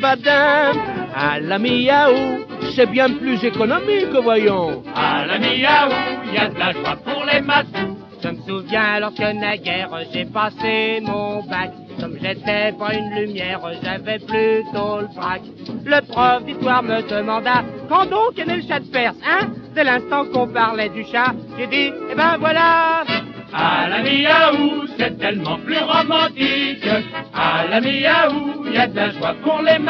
badin. À la Miaou, c'est bien plus économique, voyons. À la Miaou, y a de la joie pour les massous. Je me souviens lorsque naguère j'ai passé mon bac. Comme j'étais pas une lumière, j'avais plutôt le trac. Le prof d'histoire me demanda quand donc est né le chat de Perse, hein? Dès l'instant qu'on parlait du chat, j'ai dit, eh ben voilà. À la Miaou, c'est tellement plus romantique. À la Miaou, y a de la joie pour les massous.